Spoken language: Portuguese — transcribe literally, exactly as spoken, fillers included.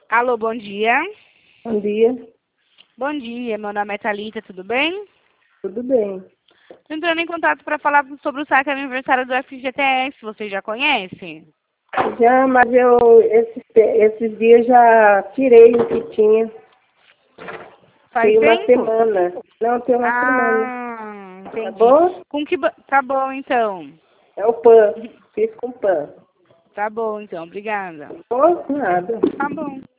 Alô, bom dia. Bom dia. Bom dia, meu nome é Thalita, tudo bem? Tudo bem. Estou entrando em contato para falar sobre o saque aniversário do F G T S, você já conhece? Já, mas eu esses, esses dias já tirei o que tinha. Faz Tem uma tempo? semana. Não, tem uma semana. Ah, Tá entendi. bom? Com que... ba- Tá bom, então. É o pã. Fiz com pã. Tá bom, então. Obrigada. Tá bom? Nada. Tá bom.